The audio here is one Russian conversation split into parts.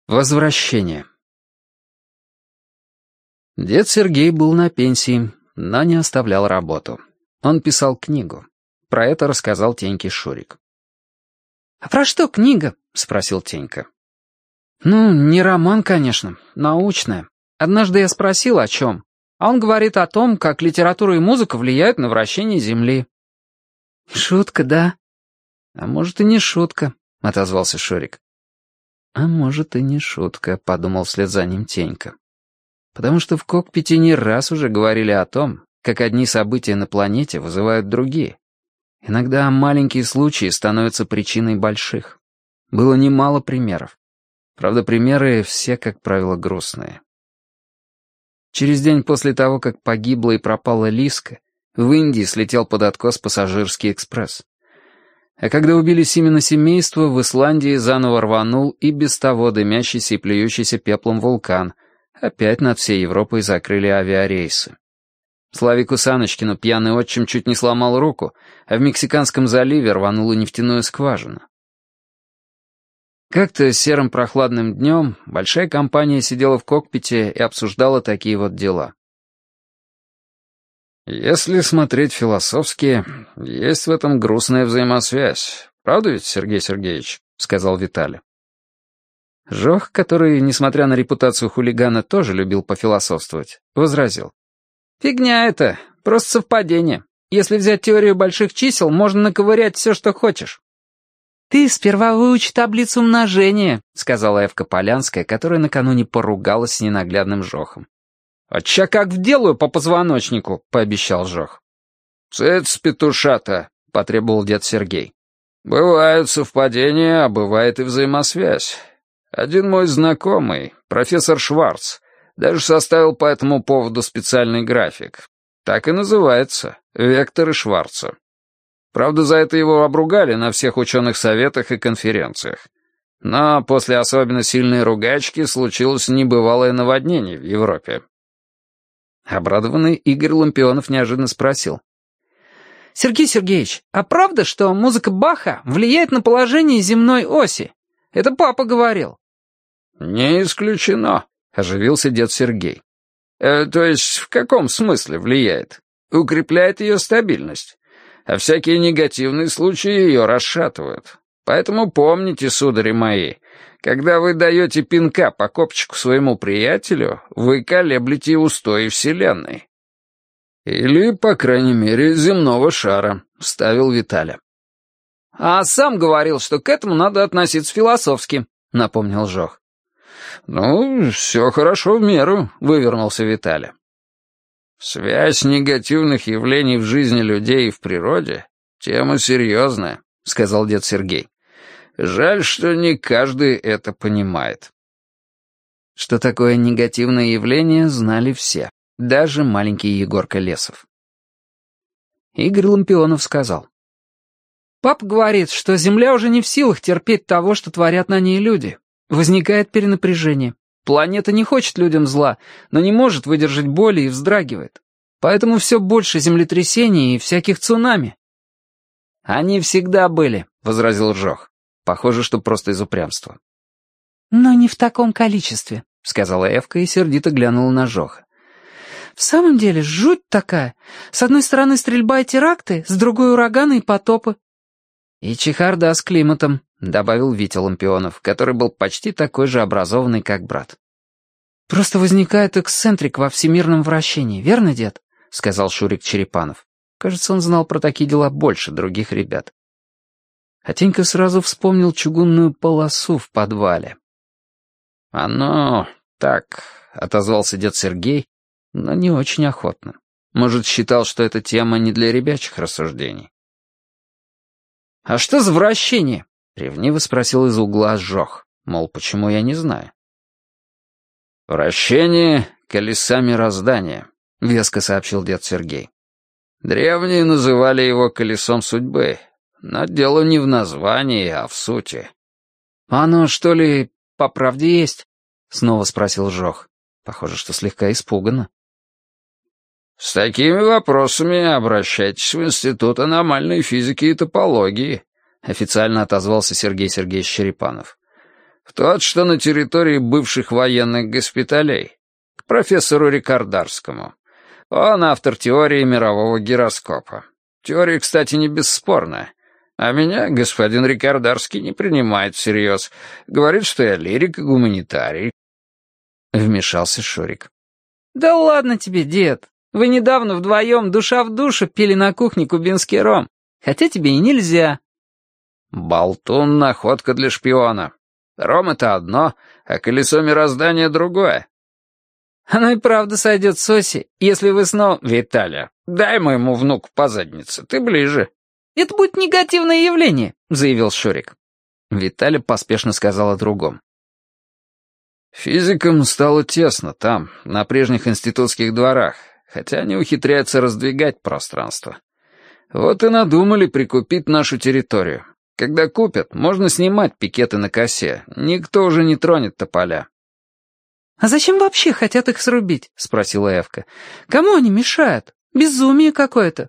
Возвращение. Дед Сергей был на пенсии, но не оставлял работу. Он писал книгу. Про это рассказал Теньке Шурик. «А про что книга?» — спросил Тенька. «Ну, не роман, конечно, научная. Однажды я спросил, о чем, а он говорит о том, как литература и музыка влияют на вращение Земли». «Шутка, да?» «А может, и не шутка», — отозвался Шурик. «А может, и не шутка», — подумал вслед за ним Тенька. Потому что в кокпите не раз уже говорили о том, как одни события на планете вызывают другие. Иногда маленькие случаи становятся причиной больших. Было немало примеров. Правда, примеры все, как правило, грустные. Через день после того, как погибла и пропала Лиска, в Индии слетел под откос пассажирский экспресс. А когда убили Симина семейство, в Исландии заново рванул и без того дымящийся и плюющийся пеплом вулкан. Опять над всей Европой закрыли авиарейсы. Славику Саночкину пьяный отчим чуть не сломал руку, а в Мексиканском заливе рванула нефтяную скважину. Как-то серым прохладным днем большая компания сидела в кокпите и обсуждала такие вот дела. «Если смотреть философски, есть в этом грустная взаимосвязь. Правда ведь, Сергей Сергеевич?» — сказал Виталий. Жох, который, несмотря на репутацию хулигана, тоже любил пофилософствовать, возразил. «Фигня это, просто совпадение. Если взять теорию больших чисел, можно наковырять все, что хочешь». «Ты сперва выучи таблицу умножения», — сказала Эвка Полянская, которая накануне поругалась с ненаглядным Жохом. «А ща как вделаю по позвоночнику», — пообещал Жох. «Цыц, петушата», — потребовал дед Сергей. «Бывают совпадения, а бывает и взаимосвязь. Один мой знакомый, профессор Шварц, даже составил по этому поводу специальный график. Так и называется — «Векторы Шварца». Правда, за это его обругали на всех ученых советах и конференциях. Но после особенно сильной ругачки случилось небывалое наводнение в Европе. Обрадованный Игорь Лампионов неожиданно спросил. «Сергей Сергеевич, а правда, что музыка Баха влияет на положение земной оси? Это папа говорил». «Не исключено», — оживился дед Сергей. «То есть в каком смысле влияет? Укрепляет ее стабильность, а всякие негативные случаи ее расшатывают. Поэтому помните, судари мои, когда вы даете пинка по копчику своему приятелю, вы колеблете устои Вселенной». «Или, по крайней мере, земного шара», — вставил Виталя. «А сам говорил, что к этому надо относиться философски», — напомнил Жох. «Ну, все хорошо в меру», — вывернулся Виталя. «Связь негативных явлений в жизни людей и в природе — тема серьезная», — сказал дед Сергей. «Жаль, что не каждый это понимает». Что такое негативное явление, знали все, даже маленький Егорка Лесов. Игорь Лампионов сказал. «Папа говорит, что Земля уже не в силах терпеть того, что творят на ней люди. Возникает перенапряжение. Планета не хочет людям зла, но не может выдержать боли и вздрагивает. Поэтому все больше землетрясений и всяких цунами». «Они всегда были», — возразил Жох. Похоже, что просто из упрямства. «Но не в таком количестве», — сказала Эвка и сердито глянула на Жоха. «В самом деле, жуть такая. С одной стороны стрельба и теракты, с другой ураганы и потопы». «И чехарда с климатом», — добавил Витя Лампионов, который был почти такой же образованный, как брат. «Просто возникает эксцентрик во всемирном вращении, верно, дед?» — сказал Шурик Черепанов. Кажется, он знал про такие дела больше других ребят. А Тенька сразу вспомнил чугунную полосу в подвале. «Оно так», — отозвался дед Сергей, но не очень охотно. Может, считал, что эта тема не для ребячих рассуждений. «А что за вращение?» — ревниво спросил из угла Жох. Мол, почему я не знаю. «Вращение колеса мироздания», — веско сообщил дед Сергей. «Древние называли его колесом судьбы, но дело не в названии, а в сути». «Оно, что ли, по правде есть?» — снова спросил Жох. Похоже, что слегка испуганно. «С такими вопросами обращайтесь в Институт аномальной физики и топологии», — официально отозвался Сергей Сергеевич Черепанов. В тот, что на территории бывших военных госпиталей. К профессору Рикардарскому. Он автор теории мирового гироскопа. Теория, кстати, не бесспорная. А меня господин Рикардарский не принимает всерьез. Говорит, что я лирик и гуманитарий. Вмешался Шурик. «Да ладно тебе, дед. Вы недавно вдвоем душа в душу пили на кухне кубинский ром. Хотя тебе и нельзя». Болтун — находка для шпиона. Ром — это одно, а колесо мироздания — другое. Оно и правда сойдет с оси, если вы снова... Виталя, дай моему внуку по заднице, ты ближе. «Это будет негативное явление», — заявил Шурик. Виталя поспешно сказал о другом. Физикам стало тесно там, на прежних институтских дворах, хотя они ухитряются раздвигать пространство. Вот и надумали прикупить нашу территорию. Когда купят, можно снимать пикеты на косе, никто уже не тронет тополя. «А зачем вообще хотят их срубить?» — спросила Эвка. «Кому они мешают? Безумие какое-то».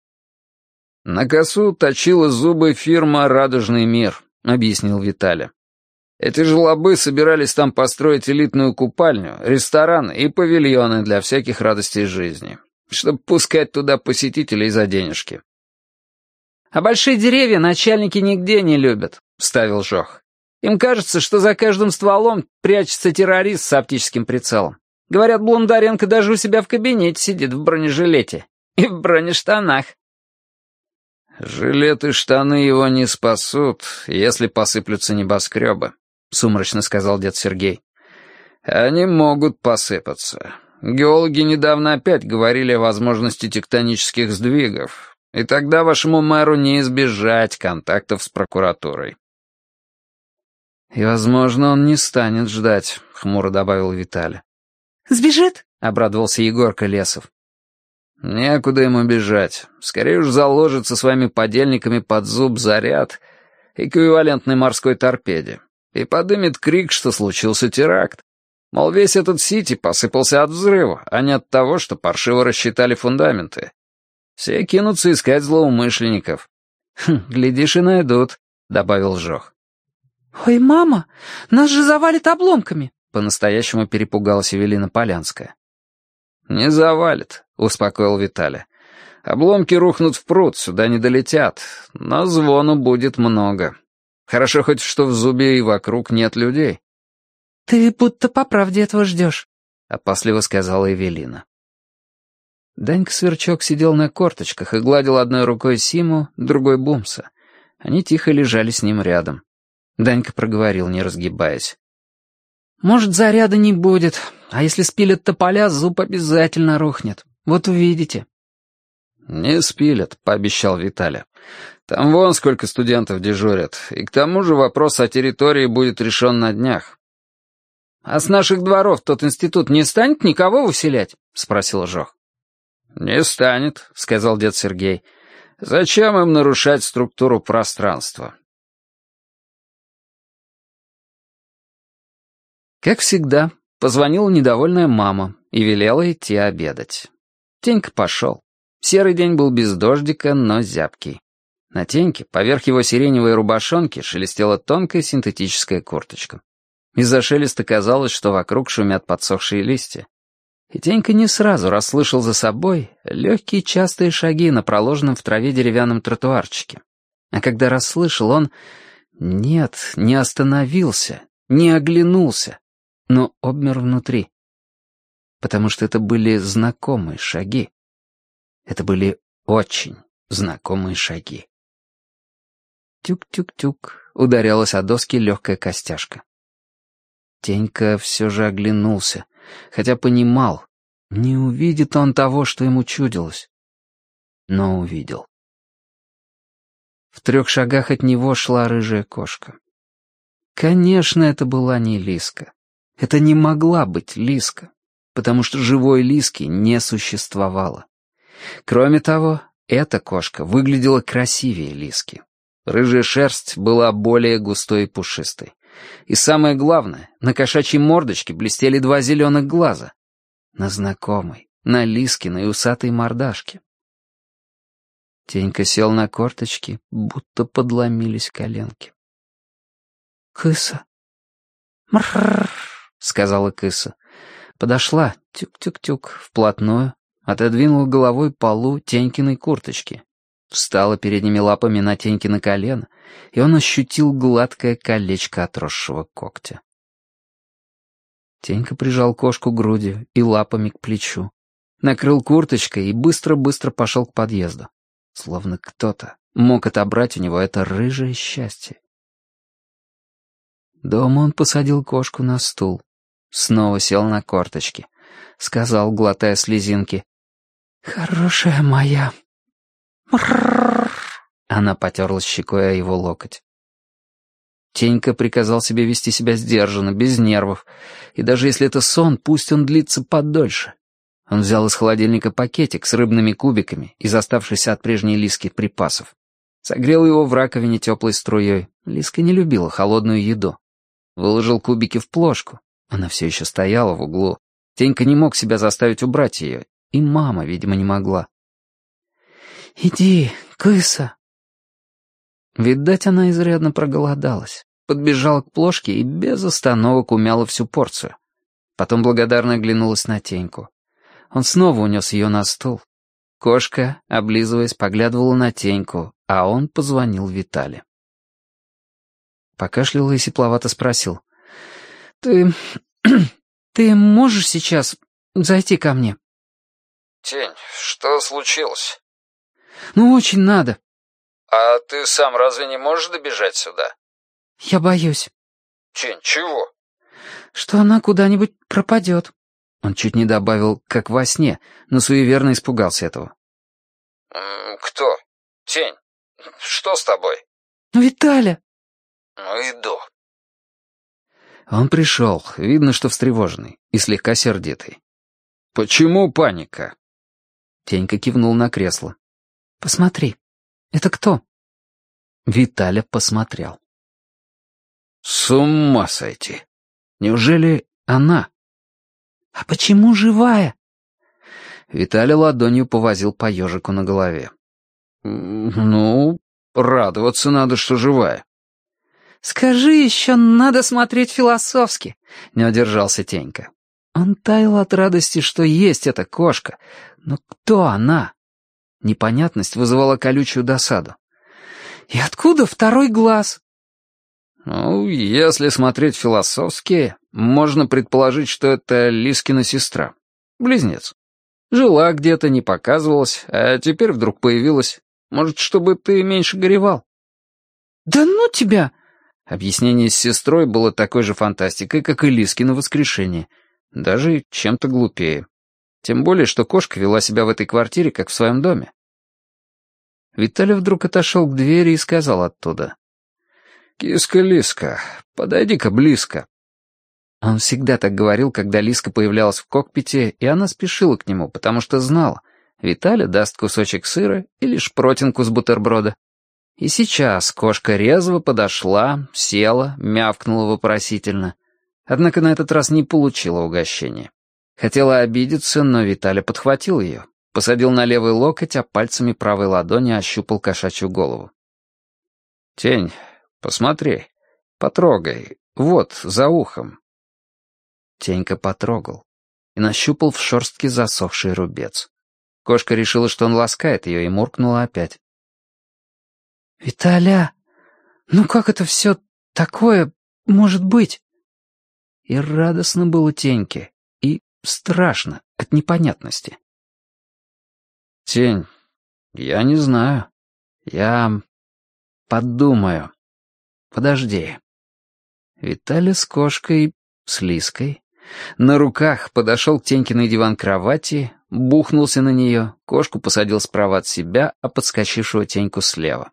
«На косу точила зубы фирма «Радужный мир», — объяснил Виталя. «Эти жлобы собирались там построить элитную купальню, ресторан и павильоны для всяких радостей жизни, чтобы пускать туда посетителей за денежки». «А большие деревья начальники нигде не любят», — вставил Жох. «Им кажется, что за каждым стволом прячется террорист с оптическим прицелом. Говорят, Блундаренко даже у себя в кабинете сидит в бронежилете и в бронештанах». «Жилет и штаны его не спасут, если посыплются небоскребы», — сумрачно сказал дед Сергей. «Они могут посыпаться. Геологи недавно опять говорили о возможности тектонических сдвигов, и тогда вашему мэру не избежать контактов с прокуратурой». «И, возможно, он не станет ждать», — хмуро добавил Виталя. «Сбежит?» — обрадовался Егорка Лесов. «Некуда ему бежать. Скорее уж заложит со своими подельниками под зуб заряд, эквивалентный морской торпеде, и подымет крик, что случился теракт. Мол, весь этот Сити посыпался от взрыва, а не от того, что паршиво рассчитали фундаменты. Все кинутся искать злоумышленников». «Глядишь, и найдут», — добавил Жох. «Ой, мама, нас же завалит обломками!» — по-настоящему перепугалась Эвелина Полянская. «Не завалит», — успокоил Виталя. «Обломки рухнут в пруд, сюда не долетят, но звону будет много. Хорошо хоть, что в зубе и вокруг нет людей». «Ты будто по правде этого ждешь», — опасливо сказала Эвелина. Данька-сверчок сидел на корточках и гладил одной рукой Симу, другой Бумса. Они тихо лежали с ним рядом. Данька проговорил, не разгибаясь. «Может, заряда не будет, а если спилят тополя, зуб обязательно рухнет. Вот увидите». «Не спилят», — пообещал Виталя. «Там вон сколько студентов дежурят, и к тому же вопрос о территории будет решен на днях». «А с наших дворов тот институт не станет никого выселять?» — спросил Жох. «Не станет», — сказал дед Сергей. «Зачем им нарушать структуру пространства?» Как всегда, позвонила недовольная мама и велела идти обедать. Тенька пошел. Серый день был без дождика, но зябкий. На Теньке, поверх его сиреневой рубашонки, шелестела тонкая синтетическая курточка. Из-за шелеста казалось, что вокруг шумят подсохшие листья. И Тенька не сразу расслышал за собой легкие частые шаги на проложенном в траве деревянном тротуарчике. А когда расслышал, он... Нет, не остановился, не оглянулся, но обмер внутри. Потому что это были знакомые шаги. Это были очень знакомые шаги. Тюк-тюк-тюк, ударялась о доски легкая костяшка. Тенька все же оглянулся, хотя понимал, не увидит он того, что ему чудилось. Но увидел. В 3 шагах от него шла рыжая кошка. Конечно, это была не Лиска. Это не могла быть Лиска, потому что живой Лиски не существовало. Кроме того, эта кошка выглядела красивее Лиски. Рыжая шерсть была более густой и пушистой. И самое главное, на кошачьей мордочке блестели 2 зеленых глаза. На знакомой, на Лискиной усатой мордашке. Тенька сел на корточки, будто подломились коленки. «Кыса», «Мрррр», — сказала кыса. Подошла, тюк-тюк-тюк, вплотную, отодвинула головой полу Тенькиной курточки. Встала передними лапами на Тенькино колено, и он ощутил гладкое колечко отросшего когтя. Тенька прижал кошку грудью и лапами к плечу, накрыл курточкой и быстро-быстро пошел к подъезду. Словно кто-то мог отобрать у него это рыжее счастье. Дома он посадил кошку на стул, снова сел на корточки, сказал, глотая слезинки: «Хорошая моя». «Мрррр». Она потерлась щекой о его локоть. Тенька приказал себе вести себя сдержанно, без нервов, и даже если это сон, пусть он длится подольше. Он взял из холодильника пакетик с рыбными кубиками из оставшихся от прежней Лиски припасов. Согрел его в раковине теплой струей. Лиска не любила холодную еду. Выложил кубики в плошку. Она все еще стояла в углу. Тенька не мог себя заставить убрать ее, и мама, видимо, не могла. «Иди, кыса». Видать, она изрядно проголодалась. Подбежала к плошке и без остановок умяла всю порцию. Потом благодарно оглянулась на Теньку. Он снова унес ее на стул. Кошка, облизываясь, поглядывала на Теньку, а он позвонил Витале. Покашлял и сипловато спросил: «Ты можешь сейчас зайти ко мне?» «Тень, что случилось?» «Ну, очень надо». «А ты сам разве не можешь добежать сюда?» «Я боюсь». «Тень, чего?» «Что она куда-нибудь пропадет». Он чуть не добавил «как во сне», но суеверно испугался этого. «Кто? Тень? Что с тобой?» «Ну, Виталя». «Ну, иду». Он пришел, видно, что встревоженный и слегка сердитый. «Почему паника?» Тенька кивнул на кресло. «Посмотри, это кто?» Виталя посмотрел. «С ума сойти! Неужели она?» «А почему живая?» Виталя ладонью повозил по ежику на голове. «Ну, радоваться надо, что живая». «Скажи еще, надо смотреть философски», — не удержался Тенька. Он таял от радости, что есть эта кошка. Но кто она? Непонятность вызывала колючую досаду. «И откуда второй глаз?» «Ну, если смотреть философски, можно предположить, что это Лискина сестра. Близнец. Жила где-то, не показывалась, а теперь вдруг появилась. Может, чтобы ты меньше горевал?» «Да ну тебя!» Объяснение с сестрой было такой же фантастикой, как и Лискино воскрешение. Даже чем-то глупее. Тем более, что кошка вела себя в этой квартире, как в своем доме. Виталий вдруг отошел к двери и сказал оттуда: «Киска-Лиска, подойди-ка близко». Он всегда так говорил, когда Лиска появлялась в кокпите, и она спешила к нему, потому что знала, Виталя даст кусочек сыра или шпротинку с бутерброда. И сейчас кошка резво подошла, села, мявкнула вопросительно. Однако на этот раз не получила угощения. Хотела обидеться, но Виталя подхватил ее, посадил на левый локоть, а пальцами правой ладони ощупал кошачью голову. «Тень, посмотри, потрогай, вот, за ухом». Тенька потрогал и нащупал в шерстке засохший рубец. Кошка решила, что он ласкает ее, и муркнула опять. «Виталя, ну как это все такое может быть?» И радостно было Теньке, и страшно от непонятности. «Тень, я не знаю. Я подумаю. Подожди». Виталя с кошкой, с Лиской, на руках подошел к Тенькиной диван-кровати, бухнулся на нее, кошку посадил справа от себя, а подскочившего Теньку слева.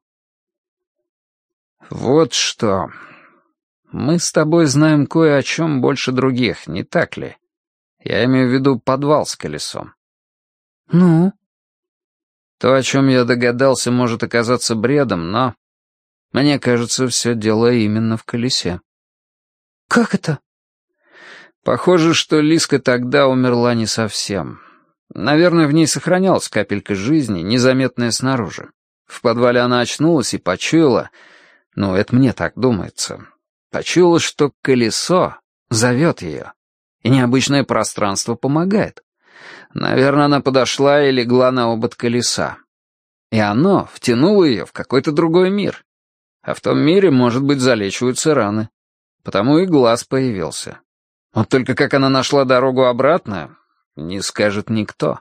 «Вот что. Мы с тобой знаем кое о чем больше других, не так ли? Я имею в виду подвал с колесом». «Ну?» «То, о чем я догадался, может оказаться бредом, но, мне кажется, все дело именно в колесе». «Как это?» «Похоже, что Лиска тогда умерла не совсем. Наверное, в ней сохранялась капелька жизни, незаметная снаружи. В подвале она очнулась и почуяла, ну, это мне так думается, почуяла, что колесо зовет ее. И необычное пространство помогает. Наверное, она подошла и легла на обод колеса. И оно втянуло ее в какой-то другой мир. А в том мире, может быть, залечиваются раны. Потому и глаз появился. Вот только как она нашла дорогу обратно, не скажет никто.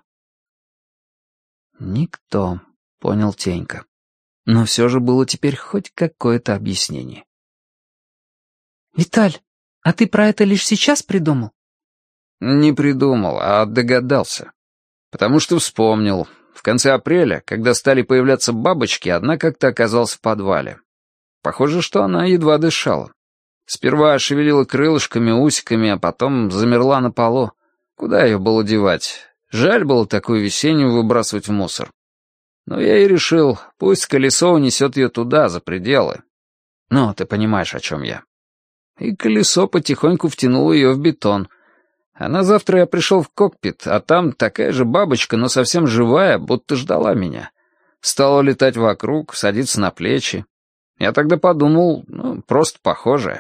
Никто, понял Тенька. Но все же было теперь хоть какое-то объяснение. «Виталь, а ты про это лишь сейчас придумал?» Не придумал, а догадался. Потому что вспомнил. В конце апреля, когда стали появляться бабочки, одна как-то оказалась в подвале. Похоже, что она едва дышала. Сперва шевелила крылышками, усиками, а потом замерла на полу. Куда ее было девать? Жаль было такую весеннюю выбрасывать в мусор. Но я и решил, пусть колесо унесет ее туда, за пределы. Ну, ты понимаешь, о чем я. И колесо потихоньку втянуло ее в бетон. А на завтра я пришел в кокпит, а там такая же бабочка, но совсем живая, будто ждала меня. Стала летать вокруг, садиться на плечи. Я тогда подумал, просто похожее.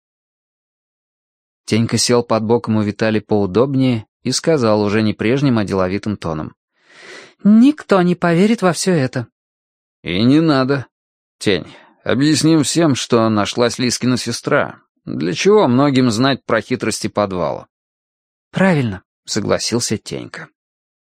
Тенька сел под боком у Виталия поудобнее и сказал уже не прежним, а деловитым тоном. «Никто не поверит во все это». «И не надо. Тень, объясним всем, что нашлась Лискина сестра. Для чего многим знать про хитрости подвала?» «Правильно», — согласился Тенька.